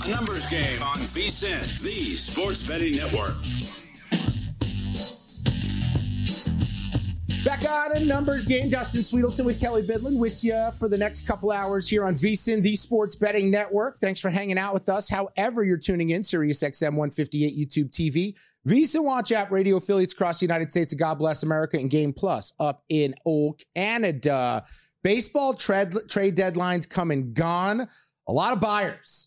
A numbers game on VSiN, the Sports Betting Network. Back on a numbers game. Dustin Sweetelson with Kelly Bidlin with you for the next couple hours here on VSiN, the Sports Betting Network. Thanks for hanging out with us. However you're tuning in, Sirius XM 158 YouTube TV, VSiN Watch app, radio affiliates across the United States, God Bless America, and Game Plus up in old Canada. Baseball trade deadlines come and gone. A lot of buyers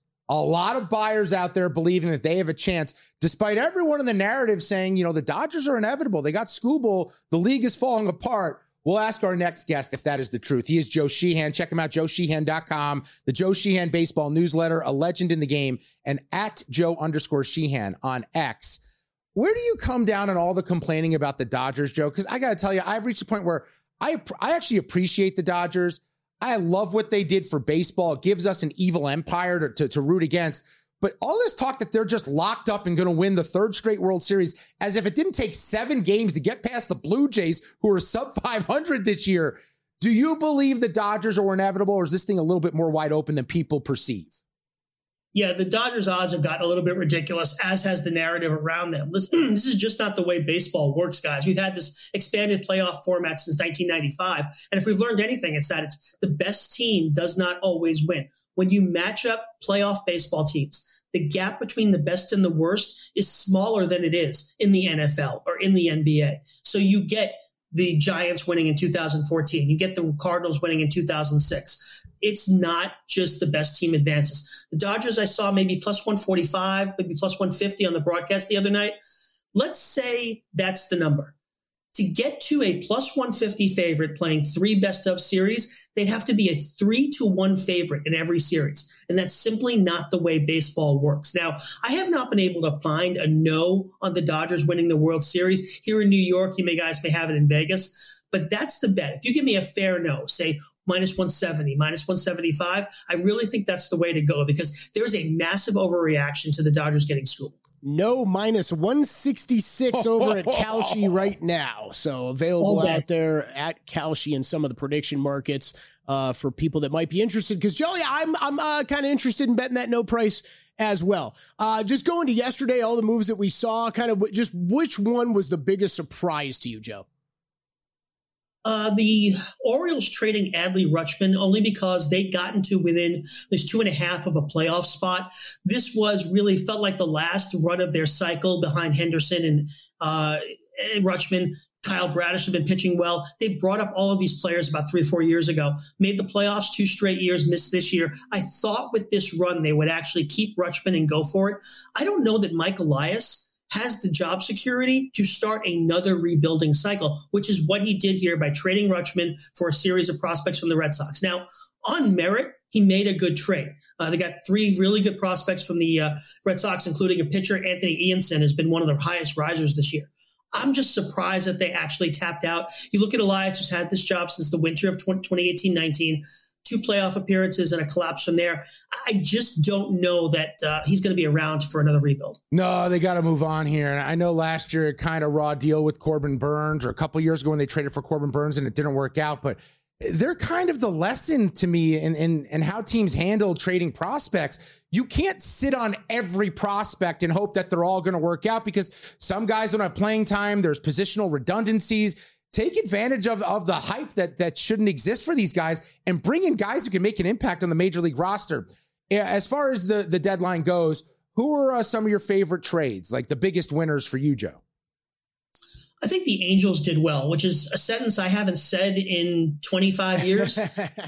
out there believing that they have a chance, despite everyone in the narrative saying, the Dodgers are inevitable. They got Skubal. The league is falling apart. We'll ask our next guest if that is the truth. He is Joe Sheehan. Check him out, joesheehan.com, the Joe Sheehan Baseball Newsletter, a legend in the game, and at Joe_Sheehan on X. Where do you come down on all the complaining about the Dodgers, Joe? Because I got to tell you, I've reached a point where I actually appreciate the Dodgers. I love what they did for baseball. It gives us an evil empire to root against. But all this talk that they're just locked up and going to win the third straight World Series, as if it didn't take 7 games to get past the Blue Jays, who are sub 500 this year. Do you believe the Dodgers are inevitable, or is this thing a little bit more wide open than people perceive? Yeah, the Dodgers' odds have gotten a little bit ridiculous, as has the narrative around them. This is just not the way baseball works, guys. We've had this expanded playoff format since 1995. And if we've learned anything, it's that the best team does not always win. When you match up playoff baseball teams, the gap between the best and the worst is smaller than it is in the NFL or in the NBA. So you get the Giants winning in 2014. You get the Cardinals winning in 2006. It's not just the best team advances. The Dodgers, I saw maybe plus 145, maybe plus 150 on the broadcast the other night. Let's say that's the number. To get to a plus 150 favorite playing 3 best-of series, they'd have to be a 3-1 favorite in every series. And that's simply not the way baseball works. Now, I have not been able to find a no on the Dodgers winning the World Series. Here in New York, you guys may have it in Vegas. But that's the bet. If you give me a fair no, say minus 170, minus 175, I really think that's the way to go because there's a massive overreaction to the Dodgers getting schooled. No, minus 166 over at Kalshi right now. So available out there at Kalshi in some of the prediction markets for people that might be interested. Because, Joey, I'm kind of interested in betting that no price as well. Just going to yesterday, all the moves that we saw, kind of just which one was the biggest surprise to you, Joe? The Orioles trading Adley Rutschman only because they'd gotten to within there's 2.5 of a playoff spot. This was really felt like the last run of their cycle behind Henderson and Rutschman. Kyle Bradish had been pitching well. They brought up all of these players about 3 or 4 years ago, made the playoffs 2 straight years, missed this year. I thought with this run, they would actually keep Rutschman and go for it. I don't know that Mike Elias has the job security to start another rebuilding cycle, which is what he did here by trading Rutschman for a series of prospects from the Red Sox. Now, on merit, he made a good trade. They got 3 really good prospects from the Red Sox, including a pitcher, Anthony Ianson, has been one of the highest risers this year. I'm just surprised that they actually tapped out. You look at Elias, who's had this job since the winter of 2018-19, 2 playoff appearances and a collapse from there. I just don't know that he's going to be around for another rebuild. No, they got to move on here. And I know last year, kind of raw deal with Corbin Burns, or a couple years ago when they traded for Corbin Burns and it didn't work out. But they're kind of the lesson to me in how teams handle trading prospects. You can't sit on every prospect and hope that they're all going to work out because some guys don't have playing time. There's positional redundancies. Take advantage of the hype that shouldn't exist for these guys and bring in guys who can make an impact on the major league roster. As far as the deadline goes, who are some of your favorite trades, like the biggest winners for you, Joe? I think the Angels did well, which is a sentence I haven't said in 25 years.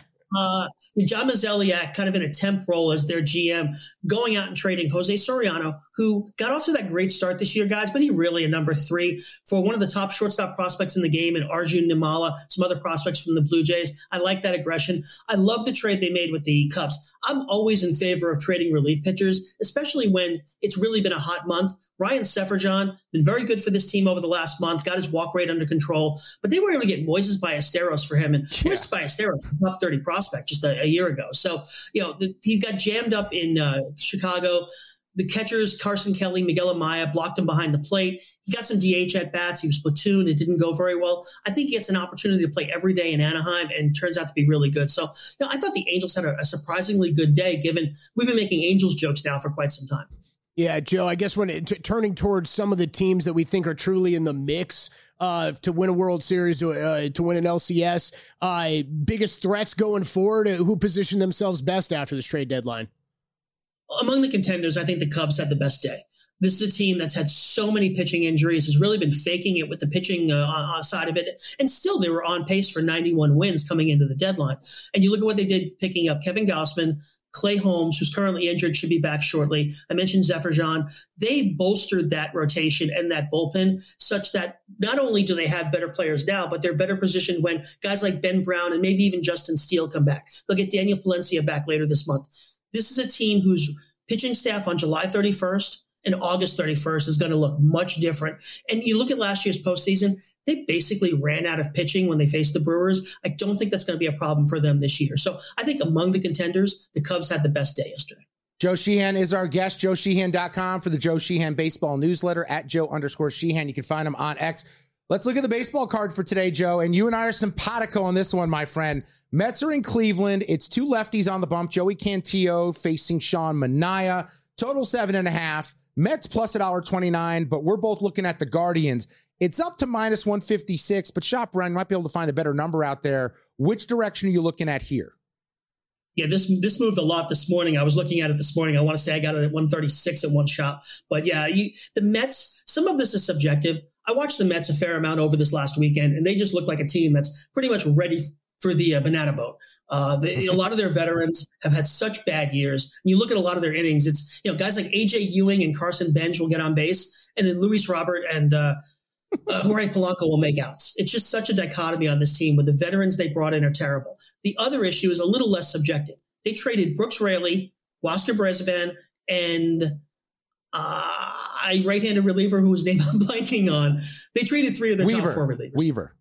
John Mozeliak, kind of in a temp role as their GM, going out and trading Jose Soriano, who got off to that great start this year, guys, but he really a number 3 for one of the top shortstop prospects in the game, and Arjun Nimala, some other prospects from the Blue Jays. I like that aggression. I love the trade they made with the Cubs. I'm always in favor of trading relief pitchers, especially when it's really been a hot month. Ryan Seferian, been very good for this team over the last month, got his walk rate under control, but they were able to get Moises Ballesteros for him, and Moises Ballesteros, top 30 prospect just a year ago. So, he got jammed up in Chicago. The catchers, Carson Kelly, Miguel Amaya, blocked him behind the plate. He got some DH at bats. He was platooned. It didn't go very well. I think he gets an opportunity to play every day in Anaheim and turns out to be really good. So, I thought the Angels had a surprisingly good day, given we've been making Angels jokes now for quite some time. Yeah, Joe, I guess when turning towards some of the teams that we think are truly in the mix to win a World Series, to win an LCS, biggest threats going forward, who position themselves best after this trade deadline? Among the contenders, I think the Cubs had the best day. This is a team that's had so many pitching injuries, has really been faking it with the pitching side of it. And still, they were on pace for 91 wins coming into the deadline. And you look at what they did picking up Kevin Gausman, Clay Holmes, who's currently injured, should be back shortly. I mentioned Zephyr. They bolstered that rotation and that bullpen such that not only do they have better players now, but they're better positioned when guys like Ben Brown and maybe even Justin Steele come back. They'll get Daniel Palencia back later this month. This is a team whose pitching staff on July 31st and August 31st is going to look much different. And you look at last year's postseason, they basically ran out of pitching when they faced the Brewers. I don't think that's going to be a problem for them this year. So I think among the contenders, the Cubs had the best day yesterday. Joe Sheehan is our guest, joesheehan.com for the Joe Sheehan baseball newsletter at Joe_Sheehan. You can find him on X. Let's look at the baseball card for today, Joe. And you and I are simpatico on this one, my friend. Mets are in Cleveland. It's two lefties on the bump. Joey Cantillo facing Sean Manaea. Total 7.5. Mets plus $1.29, but we're both looking at the Guardians. It's up to minus 156, but Shop Run might be able to find a better number out there. Which direction are you looking at here? Yeah, this moved a lot this morning. I was looking at it this morning. I want to say I got it at 136 at one shop. But yeah, the Mets, some of this is subjective. I watched the Mets a fair amount over this last weekend, and they just look like a team that's pretty much ready for the banana boat. A lot of their veterans have had such bad years. And you look at a lot of their innings, it's guys like AJ Ewing and Carson Bench will get on base, and then Luis Robert and Jorge Polanco will make outs. It's just such a dichotomy on this team, with the veterans they brought in are terrible. The other issue is a little less subjective. They traded Brooks Raley, Wasker Brisbane, and a right-handed reliever whose name I'm blanking on. They traded three of their top four relievers. Weaver.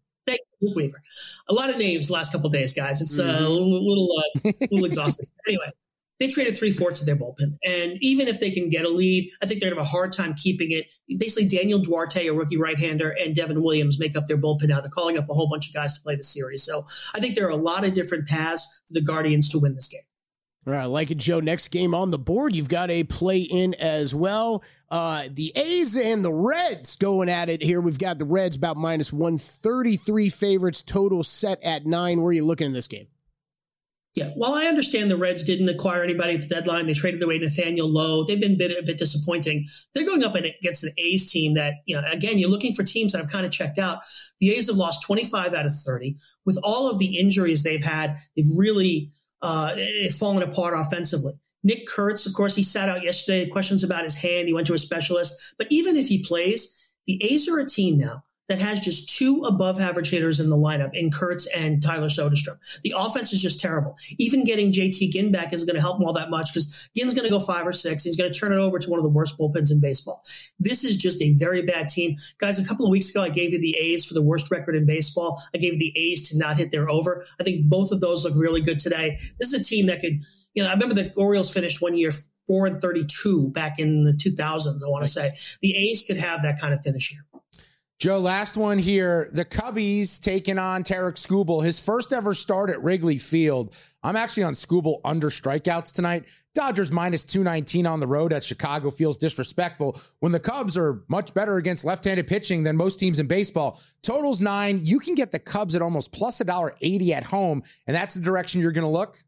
A lot of names the last couple of days, guys. It's a little exhausting. Anyway, they traded 3/4 of their bullpen. And even if they can get a lead, I think they're going to have a hard time keeping it. Basically, Daniel Duarte, a rookie right-hander, and Devin Williams make up their bullpen now. They're calling up a whole bunch of guys to play the series. So I think there are a lot of different paths for the Guardians to win this game. All right, like it, Joe. Next game on the board, you've got a play-in as well. The A's and the Reds going at it here. We've got the Reds about minus 133 favorites, total set at 9. Where are you looking in this game? Yeah, while I understand the Reds didn't acquire anybody at the deadline, they traded away Nathaniel Lowe. They've been a bit disappointing. They're going up against an A's team that, again, you're looking for teams that have kind of checked out. The A's have lost 25 out of 30. With all of the injuries they've had, they've really fallen apart offensively. Nick Kurtz, of course, he sat out yesterday. Questions about his hand. He went to a specialist. But even if he plays, the A's are a team now that has just two above-average hitters in the lineup in Kurtz and Tyler Soderstrom. The offense is just terrible. Even getting JT Ginn back isn't going to help him all that much because Ginn's going to go 5 or 6. He's going to turn it over to one of the worst bullpens in baseball. This is just a very bad team. Guys, a couple of weeks ago, I gave you the A's for the worst record in baseball. I gave you the A's to not hit their over. I think both of those look really good today. This is a team that could, I remember the Orioles finished one year 4-32 back in the 2000s, I want to say. The A's could have that kind of finish here. Joe, last one here. The Cubbies taking on Tarek Skubal. His first ever start at Wrigley Field. I'm actually on Skubal under strikeouts tonight. Dodgers minus 219 on the road at Chicago feels disrespectful when the Cubs are much better against left-handed pitching than most teams in baseball. Total's 9. You can get the Cubs at almost plus $1.80 at home, and that's the direction you're going to look?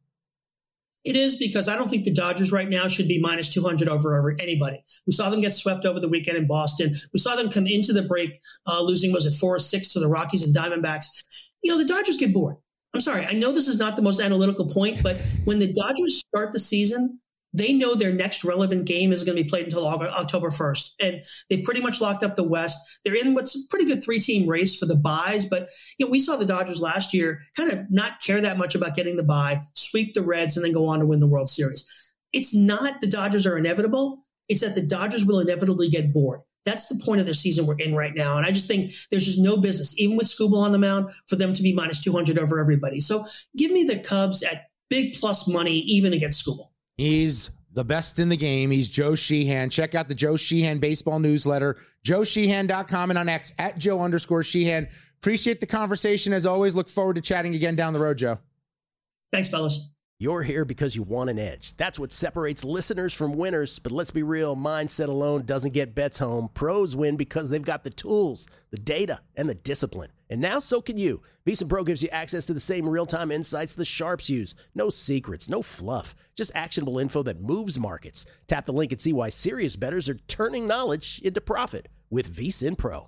It is, because I don't think the Dodgers right now should be minus 200 over anybody. We saw them get swept over the weekend in Boston. We saw them come into the break losing, 4-6 to the Rockies and Diamondbacks. The Dodgers get bored. I'm sorry. I know this is not the most analytical point, but when the Dodgers start the season, they know their next relevant game is going to be played until October 1st. And they pretty much locked up the West. They're in what's a pretty good 3-team race for the buys. But, we saw the Dodgers last year kind of not care that much about getting the buy, sweep the Reds, and then go on to win the World Series. It's not the Dodgers are inevitable. It's that the Dodgers will inevitably get bored. That's the point of the season we're in right now. And I just think there's just no business, even with Skubal on the mound, for them to be minus 200 over everybody. So give me the Cubs at big plus money, even against Skubal. He's the best in the game. He's Joe Sheehan. Check out the Joe Sheehan baseball newsletter, joesheehan.com, and on X at Joe_Sheehan. Appreciate the conversation. As always, look forward to chatting again down the road, Joe. Thanks, fellas. You're here because you want an edge. That's what separates listeners from winners. But let's be real, mindset alone doesn't get bets home. Pros win because they've got the tools, the data, and the discipline. And now so can you. VSiN Pro gives you access to the same real-time insights the sharps use. No secrets, no fluff, just actionable info that moves markets. Tap the link and see why serious bettors are turning knowledge into profit with VSiN Pro.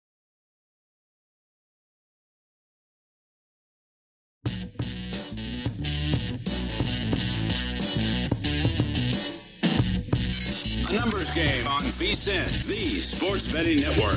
A numbers game on VSiN, the Sports Betting Network.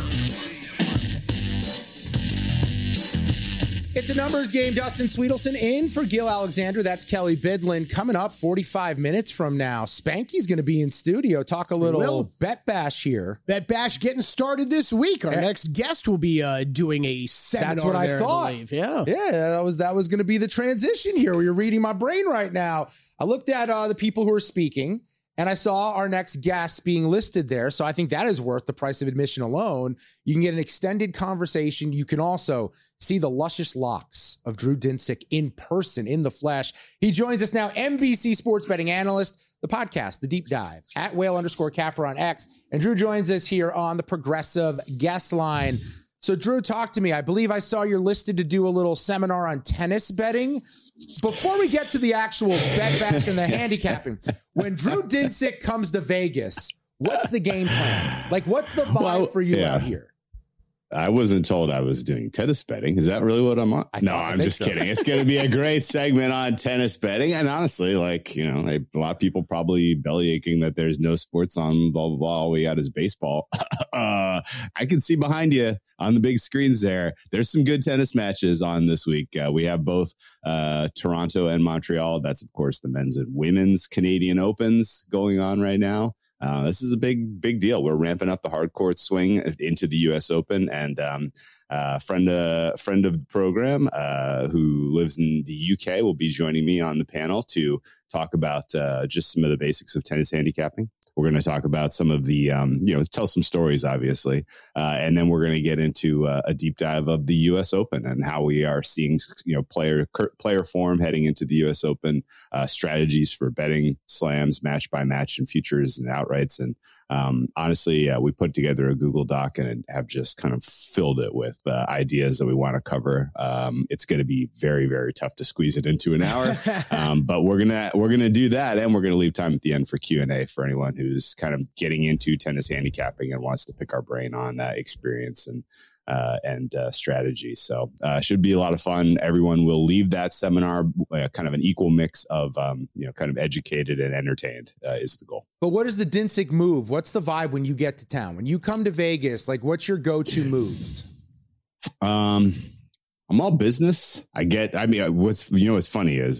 It's a numbers game. Dustin Sweetelson in for Gil Alexander. That's Kelly Bidlin. Coming up 45 minutes from now, Spanky's going to be in studio. Talk a little Bet Bash here. Bet Bash getting started this week. Our next guest will be doing a seminar. That's what I thought. Yeah, that was going to be the transition here. You're reading my brain right now. I looked at the people who are speaking, and I saw our next guest being listed there. So I think that is worth the price of admission alone. You can get an extended conversation. You can also see the luscious locks of Drew Dinsick in person, in the flesh. He joins us now, NBC sports betting analyst, the podcast, The Deep Dive, at Whale_Capper on X. And Drew joins us here on the Progressive Guest Line. So Drew, talk to me. I believe I saw you're listed to do a little seminar on tennis betting. Before we get to the actual bet bash and the handicapping, when Drew Dinsick comes to Vegas, what's the game plan? Like, what's the vibe for you out here? I wasn't told I was doing tennis betting. Is that really what I'm on? No, I'm just kidding. It's going to be a great segment on tennis betting. And honestly, a lot of people probably belly aching that there's no sports on, blah, blah, blah. All we got is baseball. I can see behind you on the big screens there. There's some good tennis matches on this week. We have both Toronto and Montreal. That's, of course, the men's and women's Canadian Opens going on right now. This is a big deal. We're ramping up the hard court swing into the U.S. Open, and friend of the program who lives in the UK will be joining me on the panel to talk about just some of the basics of tennis handicapping. We're going to talk about some of the, tell some stories, obviously. And then we're going to get into a deep dive of the U.S. Open and how we are seeing, player form heading into the U.S. Open, strategies for betting slams, match by match and futures and outrights. And honestly, we put together a Google Doc and have just kind of filled it with ideas that we want to cover. It's going to be very, very tough to squeeze it into an hour, but we're gonna do that, and we're gonna leave time at the end for Q&A for anyone who's kind of getting into tennis handicapping and wants to pick our brain on experience and strategy. So should be a lot of fun. Everyone will leave that seminar kind of an equal mix of kind of educated and entertained is the goal. But what is the Dinsick move? What's the vibe when you get to town? When you come to Vegas, like, what's your go-to moves? I'm all business. What's funny is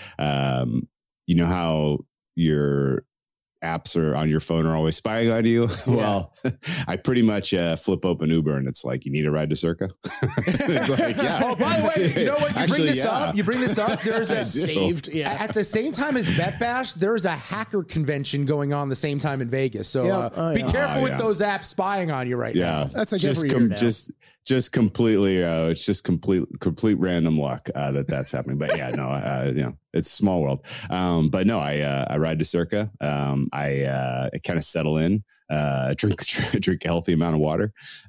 how your apps are on your phone are always spying on you. Yeah. Well, I pretty much flip open Uber and it's like, you need a ride to Circa? It's like, yeah. Oh, by the way, you know what? You bring this up. There's a saved. Yeah. At the same time as Bet Bash, there's a hacker convention going on the same time in Vegas. So be careful with those apps spying on you right now. That's like just completely, it's just complete random luck that's happening. But yeah, no, it's a small world. But no, I ride to Circa. I kind of settle in, drink a healthy amount of water.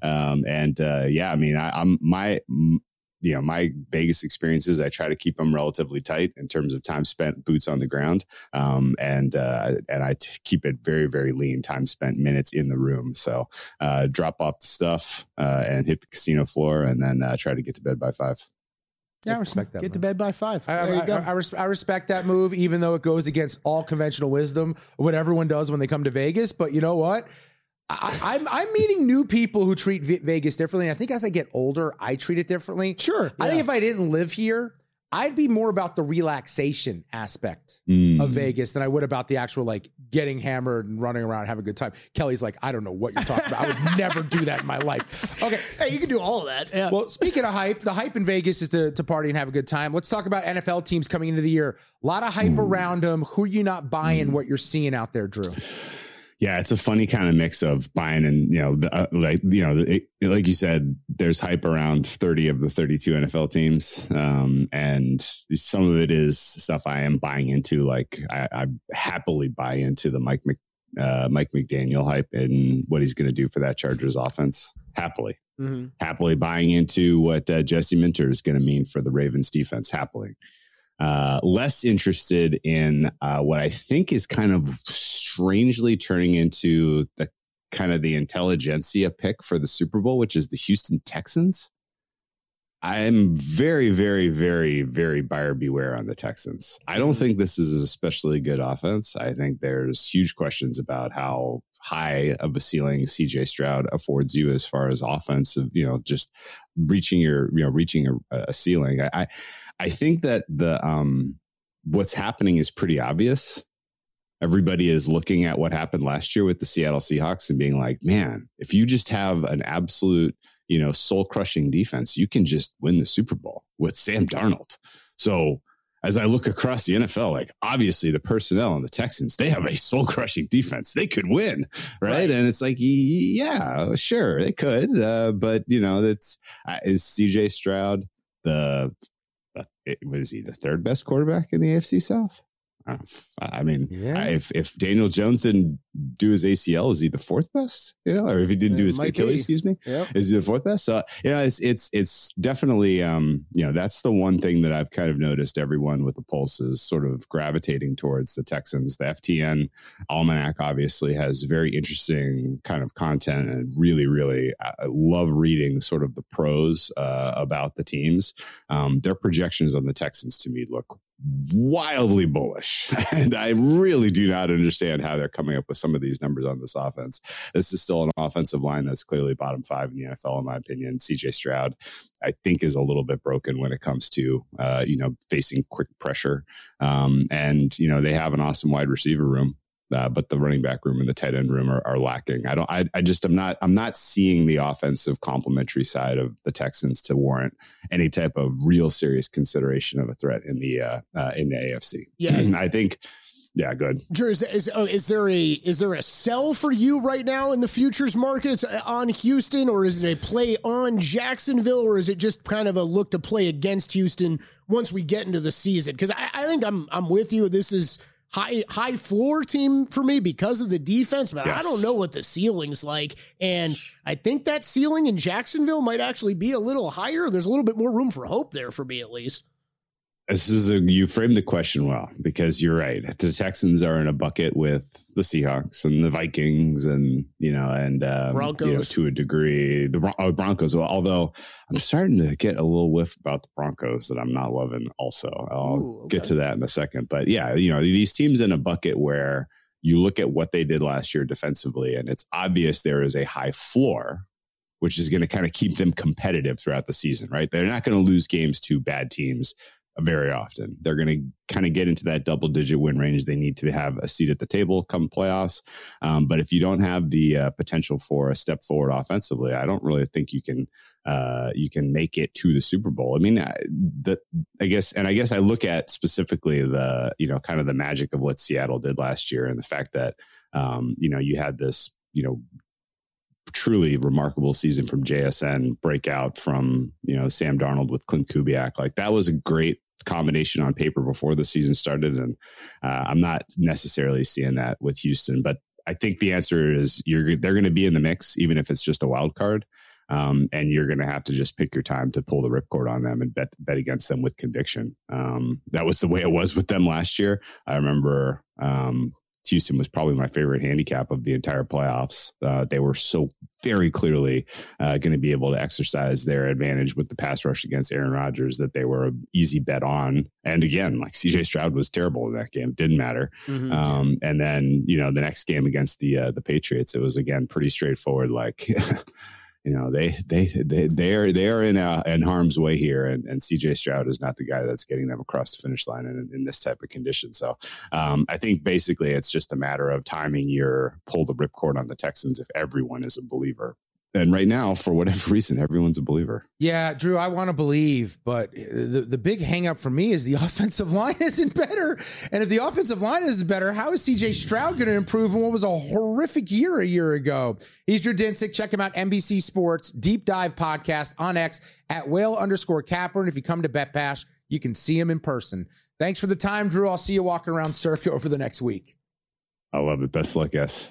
My Vegas experiences, I try to keep them relatively tight in terms of time spent, boots on the ground. And I keep it very, very lean, time spent, minutes in the room. So drop off the stuff and hit the casino floor and then try to get to bed by 5. Yeah, I respect that. Get to bed by 5. I respect that move, even though it goes against all conventional wisdom, what everyone does when they come to Vegas. But you know what? I'm meeting new people who treat Vegas differently. And I think as I get older, I treat it differently. Sure. Yeah. I think if I didn't live here, I'd be more about the relaxation aspect of Vegas than I would about the actual getting hammered and running around, having a good time. Kelly's like, I don't know what you're talking about. I would never do that in my life. Okay. Hey, you can do all of that. Yeah. Well, speaking of hype, the hype in Vegas is to party and have a good time. Let's talk about NFL teams coming into the year. A lot of hype around them. Who are you not buying what you're seeing out there, Drew? Yeah, it's a funny kind of mix of buying and, like you said, there's hype around 30 of the 32 NFL teams. And some of it is stuff I am buying into. Like I happily buy into the Mike McDaniel hype and what he's going to do for that Chargers offense. Happily buying into what Jesse Minter is going to mean for the Ravens defense. Happily. Less interested in what I think is kind of strangely turning into the kind of the intelligentsia pick for the Super Bowl, which is the Houston Texans. I'm very, very, very, very buyer beware on the Texans. I don't think this is an especially good offense. I think there's huge questions about how high of a ceiling CJ Stroud affords you as far as offensive, just reaching a ceiling. I think that what's happening is pretty obvious. Everybody is looking at what happened last year with the Seattle Seahawks and being like, man, if you just have an absolute, soul crushing defense, you can just win the Super Bowl with Sam Darnold. So as I look across the NFL, like obviously the personnel on the Texans, they have a soul crushing defense. They could win. Right. And it's like, yeah, sure, they could. But is CJ Stroud was he the third best quarterback in the AFC South? I mean, if Daniel Jones didn't do his ACL, is he the fourth best? Or if he didn't do his Achilles, excuse me, is he the fourth best? So it's definitely that's the one thing that I've kind of noticed. Everyone with the pulse is sort of gravitating towards the Texans. The FTN Almanac obviously has very interesting kind of content, and really, really I love reading sort of the pros about the teams. Their projections on the Texans to me look wildly bullish, and I really do not understand how they're coming up with some of these numbers on this offense. This is still an offensive line that's clearly bottom 5 in the NFL, in my opinion. CJ Stroud, I think, is a little bit broken when it comes to facing quick pressure, and they have an awesome wide receiver room. But the running back room and the tight end room are lacking. I'm not seeing the offensive complementary side of the Texans to warrant any type of real serious consideration of a threat in the AFC. Yeah, I think. Yeah, good. Drew, is there a sell for you right now in the futures markets on Houston, or is it a play on Jacksonville, or is it just kind of a look to play against Houston once we get into the season? Because I think I'm with you. This is high floor team for me because of the defense, but yes. I don't know what the ceiling's like. And I think that ceiling in Jacksonville might actually be a little higher. There's a little bit more room for hope there for me, at least. You framed the question well, because you're right. The Texans are in a bucket with the Seahawks and the Vikings and Broncos to a degree. The Broncos, although I'm starting to get a little whiff about the Broncos that I'm not loving also. I'll get to that in a second. But yeah, these teams in a bucket where you look at what they did last year defensively, and it's obvious there is a high floor, which is going to kind of keep them competitive throughout the season, right? They're not going to lose games to bad teams very often. They're going to kind of get into that double-digit win range. They need to have a seat at the table come playoffs. But if you don't have the potential for a step forward offensively, I don't really think you can make it to the Super Bowl. I mean, I guess I look at specifically the kind of the magic of what Seattle did last year, and the fact that you had this truly remarkable season from JSN, breakout from Sam Darnold with Clint Kubiak. Like, that was a great combination on paper before the season started, and I'm not necessarily seeing that with Houston. But I think the answer is they're going to be in the mix, even if it's just a wild card, and you're going to have to just pick your time to pull the ripcord on them and bet against them with conviction. That was the way it was with them last year. I remember Houston was probably my favorite handicap of the entire playoffs. They were so very clearly going to be able to exercise their advantage with the pass rush against Aaron Rodgers that they were an easy bet on. And again, like, CJ Stroud was terrible in that game. It didn't matter. Mm-hmm. And then, the next game against the Patriots, it was again pretty straightforward. Like, they are in harm's way here, and CJ Stroud is not the guy that's getting them across the finish line in this type of condition. So I think basically it's just a matter of timing your pull the ripcord on the Texans if everyone is a believer. And right now, for whatever reason, everyone's a believer. Yeah, Drew, I want to believe, but the big hang up for me is the offensive line isn't better. And if the offensive line isn't better, how is CJ Stroud going to improve in what was a horrific year a year ago? He's Drew Dinsick. Check him out, NBC Sports Deep Dive Podcast on X at @whale_capper. And if you come to Bet Bash, you can see him in person. Thanks for the time, Drew. I'll see you walking around Circa over the next week. I love it. Best of luck, guys.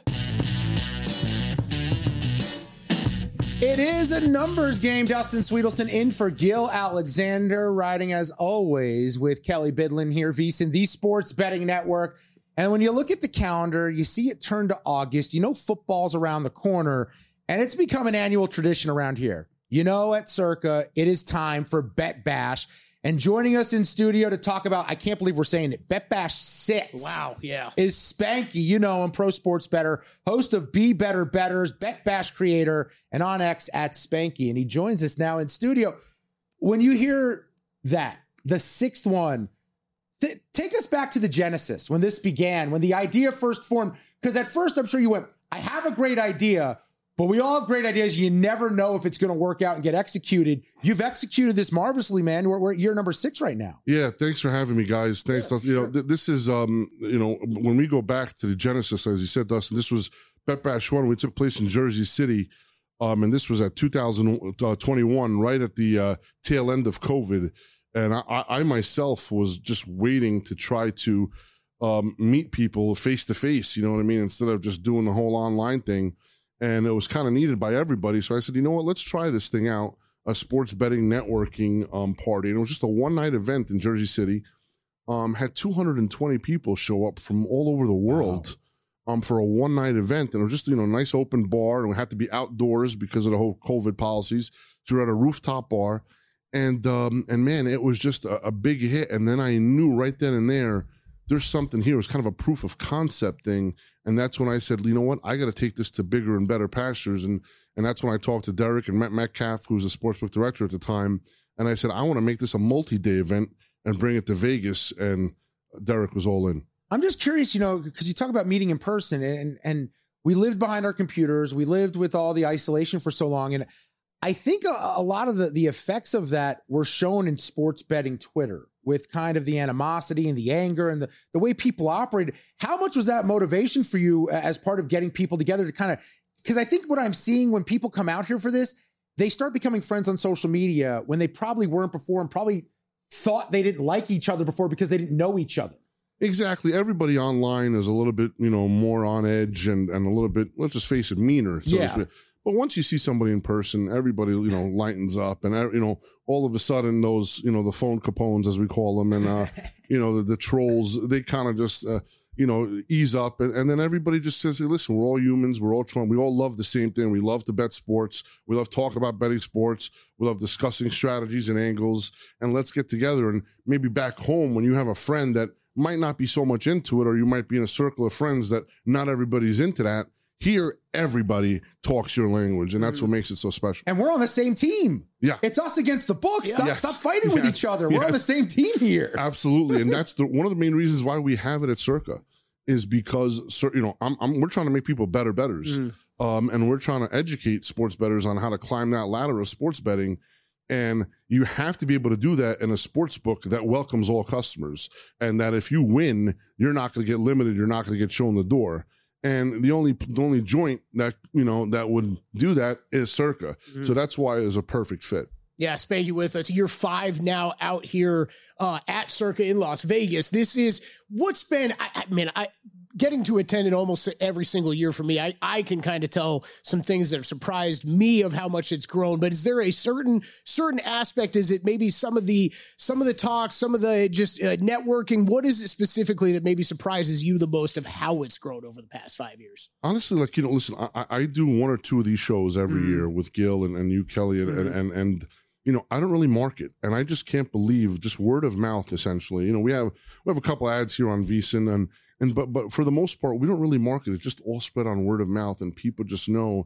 It is a numbers game. Dustin Sweetelson in for Gil Alexander, riding as always with Kelly Bidlin here, VSiN, the Sports Betting Network. And when you look at the calendar, you see it turn to August. You know football's around the corner, and it's become an annual tradition around here. You know, at Circa, it is time for Bet Bash. And joining us in studio to talk about, I can't believe we're saying it, Bet Bash 6. Wow, yeah. Is Spanky, you know him, pro sports bettor, host of Be Better Betters, Bet Bash creator, and on X at Spanky. And he joins us now in studio. When you hear that, the sixth one, take us back to the genesis, when this began, when the idea first formed. Because at first, I'm sure you went, I have a great idea, but we all have great ideas. You never know if it's going to work out and get executed. You've executed this marvelously, man. We're at year number 6 right now. Yeah, thanks for having me, guys. Thanks. Yeah, sure. This is, when we go back to the genesis, as you said, Dustin, this was Bet Bash 1. We took place in Jersey City, and this was at 2021, right at the tail end of COVID. And I myself was just waiting to try to meet people face to face, you know what I mean, instead of just doing the whole online thing. And it was kind of needed by everybody. So I said, you know what, let's try this thing out, a sports betting networking party. And it was just a one-night event in Jersey City. Had 220 people show up from all over the world for a one-night event. And it was just, a nice open bar. And we had to be outdoors because of the whole COVID policies. So we were at a rooftop bar. And man, it was just a big hit. And then I knew right then and there, there's something here. It was kind of a proof of concept thing. And that's when I said, you know what, I got to take this to bigger and better pastures. And that's when I talked to Derek and Matt Metcalf, who was a sportsbook director at the time. And I said, I want to make this a multi-day event and bring it to Vegas. And Derek was all in. I'm just curious, because you talk about meeting in person and we lived behind our computers. We lived with all the isolation for so long. And I think a lot of the effects of that were shown in sports betting Twitter, with kind of the animosity and the anger and the way people operated. How much was that motivation for you as part of getting people together to kind of, because I think what I'm seeing when people come out here for this, they start becoming friends on social media when they probably weren't before and probably thought they didn't like each other before because they didn't know each other. Exactly. Everybody online is a little bit, more on edge and a little bit, let's just face it, meaner. So to speak. But once you see somebody in person, everybody, lightens up and, all of a sudden those, the phone Capones, as we call them, and, the trolls, they kind of just, ease up. And then everybody just says, hey, listen, we're all humans. We're all trying. We all love the same thing. We love to bet sports. We love talking about betting sports. We love discussing strategies and angles. And let's get together. And maybe back home when you have a friend that might not be so much into it, or you might be in a circle of friends that not everybody's into that. Here, everybody talks your language, and that's what makes it so special. And we're on the same team. Yeah. It's us against the book. Stop fighting with each other. We're on the same team here. Absolutely. And that's one of the main reasons why we have it at Circa is because, we're trying to make people better bettors. And we're trying to educate sports bettors on how to climb that ladder of sports betting. And you have to be able to do that in a sports book that welcomes all customers. And that if you win, you're not going to get limited. You're not going to get shown the door. And the only joint that, that would do that is Circa. So that's why it was a perfect fit. Yeah, Spanky with us. Year 5 now out here at Circa in Las Vegas. This is what's been, getting to attend it almost every single year for me. I can kind of tell some things that have surprised me of how much it's grown. But is there a certain aspect? Is it maybe some of the talks, some of the just networking? What is it specifically that maybe surprises you the most of how it's grown over the past 5 years? Honestly, listen, I do 1 or 2 of these shows every year with Gil and you, Kelly, and I don't really market, and I just can't believe just word of mouth. Essentially, we have a couple ads here on VSiN, but for the most part, we don't really market it. Just all spread on word of mouth, and people just know,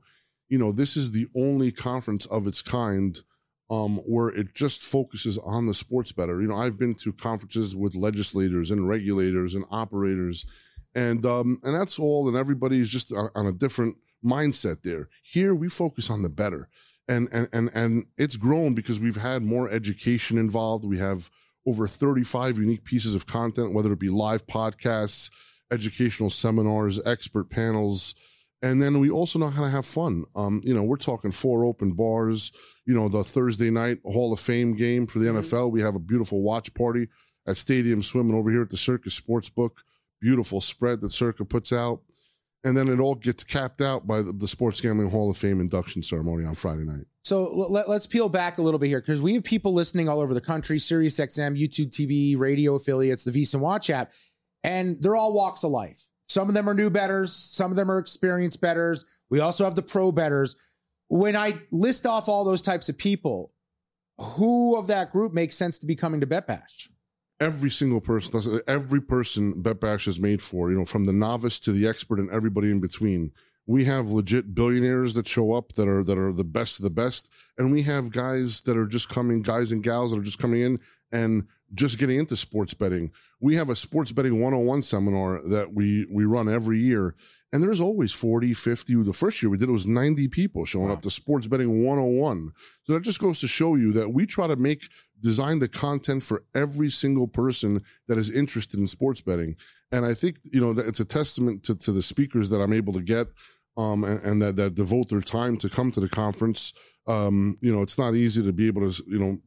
this is the only conference of its kind where it just focuses on the sports bettor. I've been to conferences with legislators and regulators and operators, and that's all. And everybody's just on a different mindset there. Here we focus on the bettor, and it's grown because we've had more education involved. We have over 35 unique pieces of content, whether it be live podcasts, educational seminars, expert panels. And then we also know how to have fun. We're talking 4 open bars, the Thursday night Hall of Fame game for the NFL. We have a beautiful watch party at Stadium Swimming over here at the Circus Sportsbook. Beautiful spread that Circa puts out. And then it all gets capped out by the Sports Gambling Hall of Fame induction ceremony on Friday night. So let's peel back a little bit here, because we have people listening all over the country, SiriusXM, YouTube TV, radio affiliates, the VSiN Watch app, and they're all walks of life. Some of them are new bettors. Some of them are experienced bettors. We also have the pro bettors. When I list off all those types of people, who of that group makes sense to be coming to BetBash? Every single person, every person BetBash is made for, from the novice to the expert and everybody in between. We have legit billionaires that show up that are the best of the best. And we have guys that are just coming, guys and gals that are just coming in and just getting into sports betting. We have a sports betting 101 seminar that we run every year. And there's always 40, 50. The first year we did, it was 90 people showing up to sports betting 101. So that just goes to show you that we try to design the content for every single person that is interested in sports betting. And I think, that it's a testament to the speakers that I'm able to get, and that devote their time to come to the conference. It's not easy to be able to,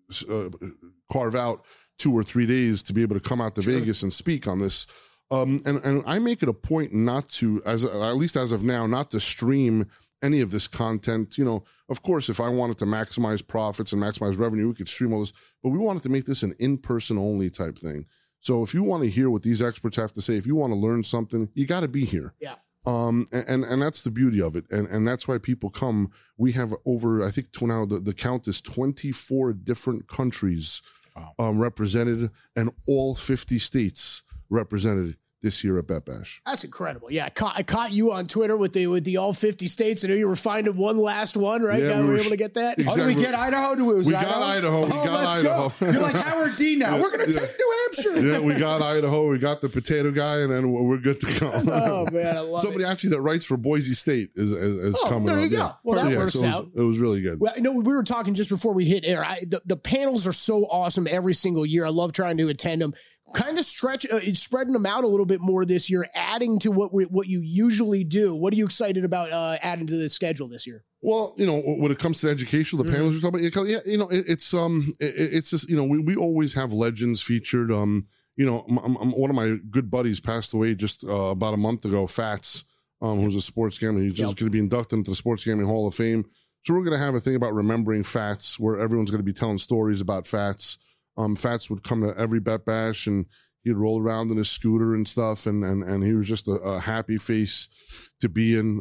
carve out 2 or 3 days to be able to come out to Vegas and speak on this. And I make it a point not to, at least as of now, not to stream any of this content. Of course, if I wanted to maximize profits and maximize revenue, we could stream all this, but we wanted to make this an in-person only type thing. So if you want to hear what these experts have to say, if you want to learn something, you got to be here. Yeah. And that's the beauty of it. And that's why people come. We have over, I think now the count is 24 different countries represented, and all 50 states represented this year at BetBash. That's incredible. Yeah, I caught you on Twitter with the all 50 states. I know you were finding one last one, right? Yeah, we were able to get that. Exactly. Oh, did we get Idaho? We got Idaho. Go. You're like Howard D now. We're going to take New Hampshire. Yeah, we got Idaho. We got the potato guy, and then we're good to go. Oh, man, I love Somebody actually that writes for Boise State is coming there up. you go. Yeah. Well, that works out. It was really good. Well, we were talking just before we hit air. The panels are so awesome every single year. I love trying to attend them. Kind of spreading them out a little bit more this year, adding to what you usually do. What are you excited about adding to the schedule this year? Well, when it comes to education, the panels you're talking about, it's just, we always have legends featured. One of my good buddies passed away just about a month ago, Fats, who's a sports gambler. He's just going to be inducted into the Sports Gambling Hall of Fame. So we're going to have a thing about remembering Fats, where everyone's going to be telling stories about Fats. Fats would come to every BetBash and he'd roll around in his scooter and stuff. And he was just a happy face to be in.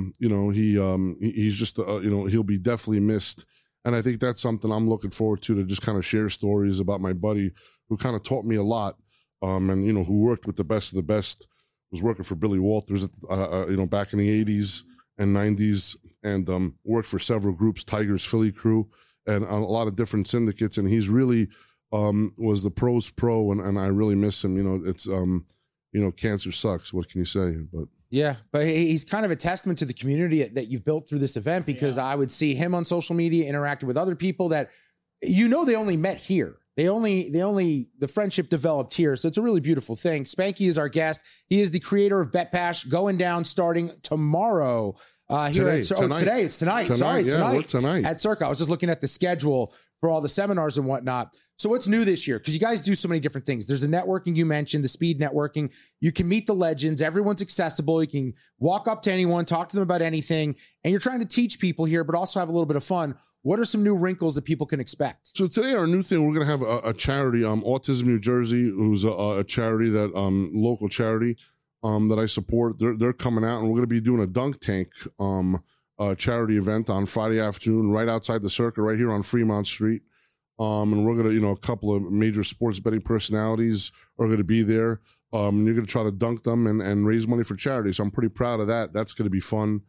He's just, he'll be definitely missed. And I think that's something I'm looking forward to just kind of share stories about my buddy who kind of taught me a lot. And who worked with the best of the best, was working for Billy Walters, back in the 80s and 90s, and worked for several groups, Tigers, Philly Crew, and a lot of different syndicates. And he's really was the pros pro, and I really miss him. It's cancer sucks. What can you say? But yeah, but he's kind of a testament to the community that you've built through this event, because I would see him on social media interacting with other people that they only met here. The friendship developed here. So it's a really beautiful thing. Spanky is our guest. He is the creator of BetBash, going down starting tomorrow. Tonight. Sorry, tonight at Circa. I was just looking at the schedule for all the seminars and whatnot. So what's new this year? Because you guys do so many different things. There's the networking you mentioned, the speed networking. You can meet the legends. Everyone's accessible. You can walk up to anyone, talk to them about anything. And you're trying to teach people here, but also have a little bit of fun. What are some new wrinkles that people can expect? So today, our new thing, we're going to have a charity, Autism New Jersey, who's a charity that, local charity, that I support. They're coming out, and we're going to be doing a dunk tank, charity event on Friday afternoon, right outside the Circa, right here on Fremont Street. And we're going to, a couple of major sports betting personalities are going to be there. And you're going to try to dunk them and raise money for charity. So I'm pretty proud of that. That's going to be fun.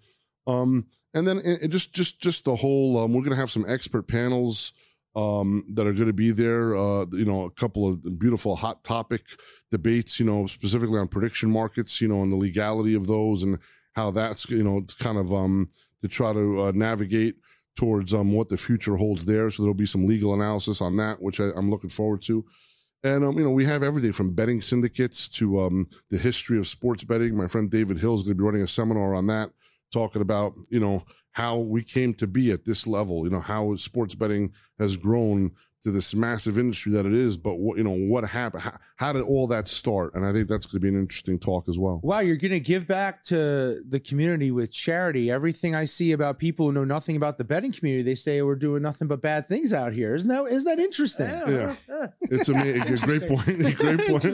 And then just the whole, we're going to have some expert panels that are going to be there. A couple of beautiful hot topic debates, specifically on prediction markets, and the legality of those and how that's, kind of to try to navigate towards what the future holds there. So there'll be some legal analysis on that, which I'm looking forward to. And, we have everything from betting syndicates to the history of sports betting. My friend David Hill is going to be running a seminar on that, talking about, how we came to be at this level, how sports betting has grown to this massive industry that it is. But what happened? How did all that start? And I think that's going to be an interesting talk as well. Wow, you're going to give back to the community with charity. Everything I see about people who know nothing about the betting community, they say we're doing nothing but bad things out here. Isn't that interesting? Yeah. It's a great point. Great point.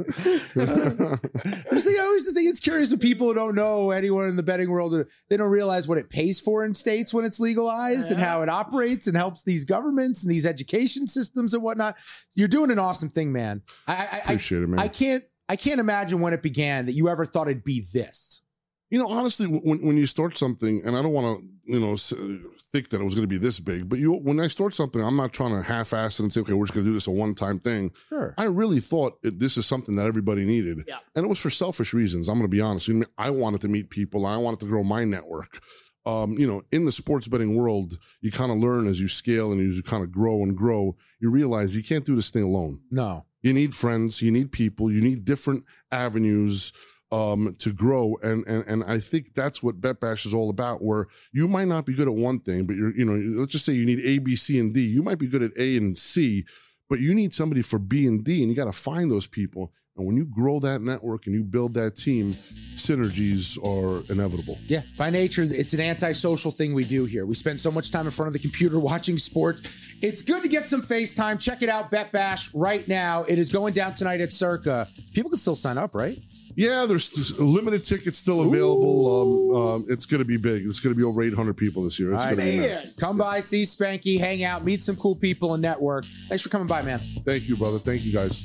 I always think it's curious when people who don't know anyone in the betting world, they don't realize what it pays for in states when it's legalized and how it operates and helps these governments and these education systems and whatnot. You're doing an awesome thing, man. I appreciate it, man. I can't imagine when it began that you ever thought it'd be this. Honestly, when you start something, and I don't want to, think that it was going to be this big, but when I start something, I'm not trying to half-ass it and say, okay, we're just going to do this a one-time thing. Sure. I really thought this is something that everybody needed. Yeah. And it was for selfish reasons. I'm going to be honest. I wanted to meet people. I wanted to grow my network. In the sports betting world, you kind of learn as you scale and as you kind of grow and grow, you realize you can't do this thing alone. No. You need friends, you need people, you need different avenues to grow. And I think that's what Bet Bash is all about, where you might not be good at one thing, but let's just say you need A, B, C, and D. You might be good at A and C, but you need somebody for B and D, and you got to find those people. And when you grow that network and you build that team, synergies are inevitable. Yeah, by nature, it's an antisocial thing we do here. We spend so much time in front of the computer watching sports. It's good to get some FaceTime. Check it out, Bet Bash, right now. It is going down tonight at Circa. People can still sign up, right? Yeah, there's limited tickets still available. It's going to be big. It's going to be over 800 people this year. It's going to be nuts. Come by, see Spanky, hang out, meet some cool people and network. Thanks for coming by, man. Thank you, brother. Thank you, guys.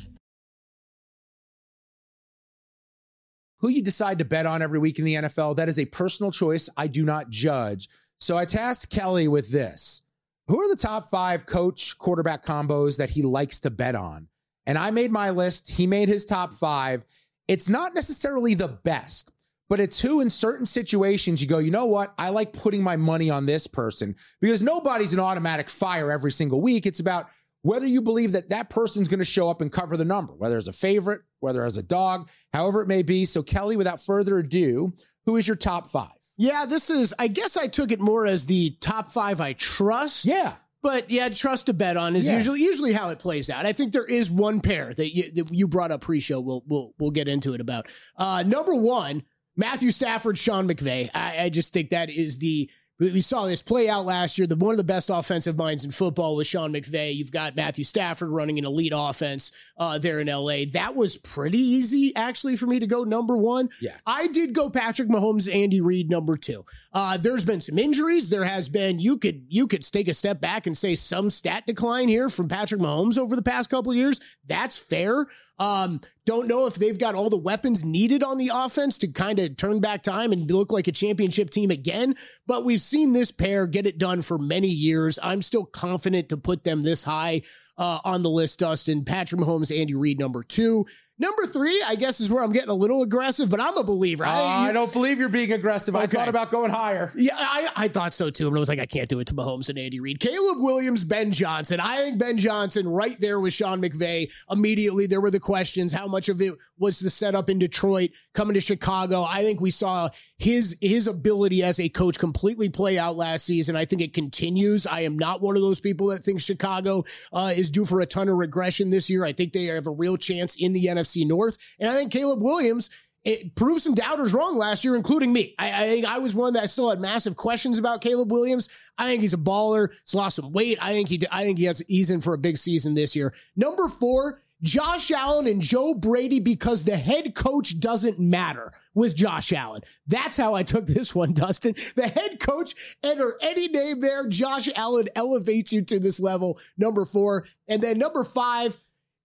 Who you decide to bet on every week in the NFL, that is a personal choice. I do not judge. So I tasked Kelly with this. Who are the top 5 coach quarterback combos that he likes to bet on? And I made my list. He made his top 5. It's not necessarily the best, but it's who in certain situations you go, you know what? I like putting my money on this person, because nobody's an automatic fire every single week. It's about whether you believe that person's going to show up and cover the number, whether as a favorite, whether as a dog, however it may be. So Kelly, without further ado, who is your top 5? Yeah, I guess I took it more as the top 5 I trust. Yeah. But yeah, trust to bet on is usually how it plays out. I think there is one pair that you brought up pre-show. We'll get into it about. Number 1, Matthew Stafford, Sean McVay. I just think that is we saw this play out last year. One of the best offensive minds in football was Sean McVay. You've got Matthew Stafford running an elite offense there in LA. That was pretty easy, actually, for me to go number 1. Yeah. I did go Patrick Mahomes, Andy Reid, number 2. There's been some injuries. There has been, you could take a step back and say some stat decline here from Patrick Mahomes over the past couple of years. That's fair. Don't know if they've got all the weapons needed on the offense to kind of turn back time and look like a championship team again. But we've seen this pair get it done for many years. I'm still confident to put them this high on the list, Dustin. Patrick Mahomes, Andy Reid, number 2. Number 3, I guess, is where I'm getting a little aggressive, but I'm a believer. I don't believe you're being aggressive. Okay. I thought about going higher. Yeah, I thought so too, but I was like, I can't do it to Mahomes and Andy Reid. Caleb Williams, Ben Johnson. I think Ben Johnson right there with Sean McVay. Immediately, there were the questions. How much of it was the setup in Detroit, coming to Chicago? I think we saw his ability as a coach completely play out last season. I think it continues. I am not one of those people that thinks Chicago is due for a ton of regression this year. I think they have a real chance in the NFC North. And I think Caleb Williams, it proved some doubters wrong last year, including me. I think I was one that still had massive questions about Caleb Williams. I think he's a baller. He's lost some weight. I think he's in for a big season this year. Number 4, Josh Allen and Joe Brady, because the head coach doesn't matter with Josh Allen. That's how I took this one, Dustin. The head coach, enter any name there. Josh Allen elevates you to this level. Number 4. And then number 5,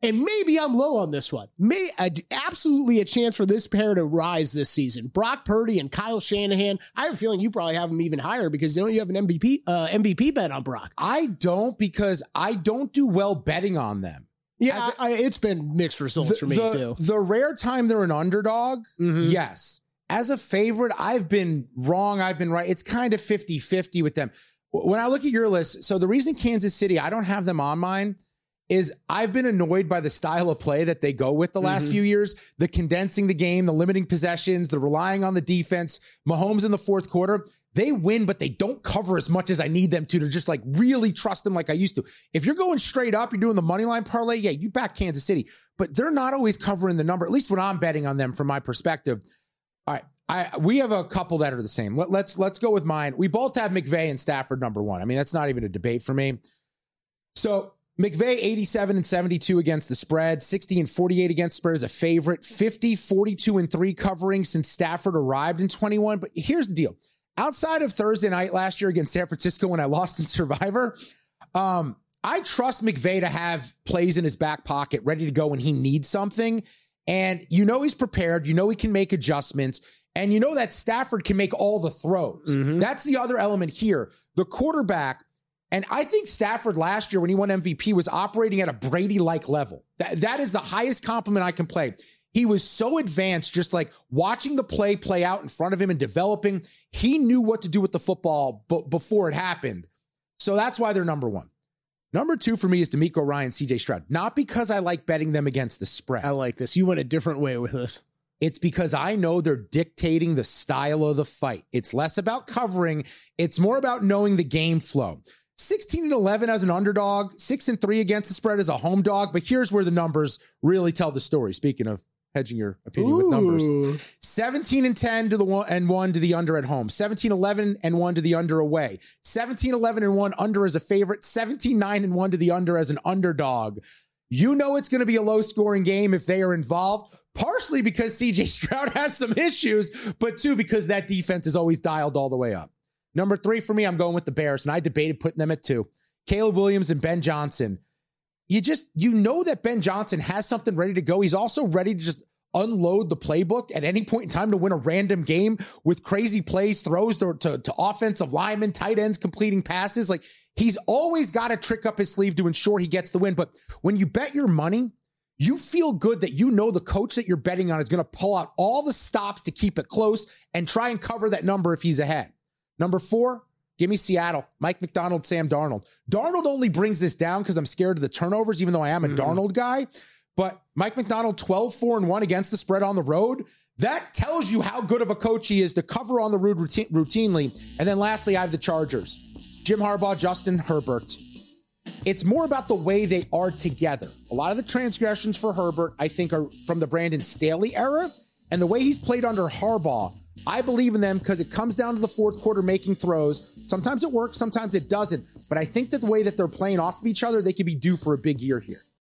And maybe I'm low on this one. Absolutely a chance for this pair to rise this season. Brock Purdy and Kyle Shanahan. I have a feeling you probably have them even higher because don't you have an MVP bet on Brock? I don't, because I don't do well betting on them. Yeah, it's been mixed results for me too. The rare time they're an underdog, yes. As a favorite, I've been wrong, I've been right. It's kind of 50-50 with them. When I look at your list, so the reason Kansas City, I don't have them on mine, is I've been annoyed by the style of play that they go with the last few years, the condensing the game, the limiting possessions, the relying on the defense. Mahomes in the fourth quarter, they win, but they don't cover as much as I need them to just like really trust them like I used to. If you're going straight up, you're doing the money line parlay, yeah, you back Kansas City, but they're not always covering the number, at least when I'm betting on them from my perspective. All right. We have a couple that are the same. Let's go with mine. We both have McVay and Stafford number one. I mean, that's not even a debate for me. So McVay 87-72 against the spread, 60-48 against the spread as a favorite, 50-42-3 covering since Stafford arrived in 21. But here's the deal. Outside of Thursday night last year against San Francisco when I lost in Survivor, I trust McVay to have plays in his back pocket ready to go when he needs something. And you know he's prepared. You know he can make adjustments. And you know that Stafford can make all the throws. That's the other element here. The quarterback, and I think Stafford last year when he won MVP was operating at a Brady-like level. That is the highest compliment I can play. He was so advanced, just like watching the play out in front of him and developing. He knew what to do with the football before it happened. So that's why they're number one. Number two for me is DeMeco Ryans, CJ Stroud. Not because I like betting them against the spread. I like this. You went a different way with this. It's because I know they're dictating the style of the fight. It's less about covering. It's more about knowing the game flow. 16-11 as an underdog, 6-3 against the spread as a home dog. But here's where the numbers really tell the story. Speaking of hedging your opinion with numbers, 17-10 to the 1 to the under at home, 17-11-1 to the under away, 17-11-1 under as a favorite, 17-9-1 to the under as an underdog. You know it's going to be a low-scoring game if they are involved, partially because CJ Stroud has some issues, but two, because that defense is always dialed all the way up. Number three for me, I'm going with the Bears, and I debated putting them at 2. Caleb Williams and Ben Johnson. You know that Ben Johnson has something ready to go. He's also ready to just unload the playbook at any point in time to win a random game with crazy plays, throws to offensive linemen, tight ends, completing passes. Like, he's always got a trick up his sleeve to ensure he gets the win. But when you bet your money, you feel good that you know the coach that you're betting on is going to pull out all the stops to keep it close and try and cover that number if he's ahead. Number 4, give me Seattle. Mike McDonald, Sam Darnold. Darnold only brings this down because I'm scared of the turnovers, even though I am a Darnold guy. But Mike McDonald, 12-4-1 against the spread on the road. That tells you how good of a coach he is to cover on the road routinely. And then lastly, I have the Chargers. Jim Harbaugh, Justin Herbert. It's more about the way they are together. A lot of the transgressions for Herbert, I think, are from the Brandon Staley era. And the way he's played under Harbaugh, I believe in them because it comes down to the fourth quarter making throws. Sometimes it works, sometimes it doesn't. But I think that the way that they're playing off of each other, they could be due for a big year here.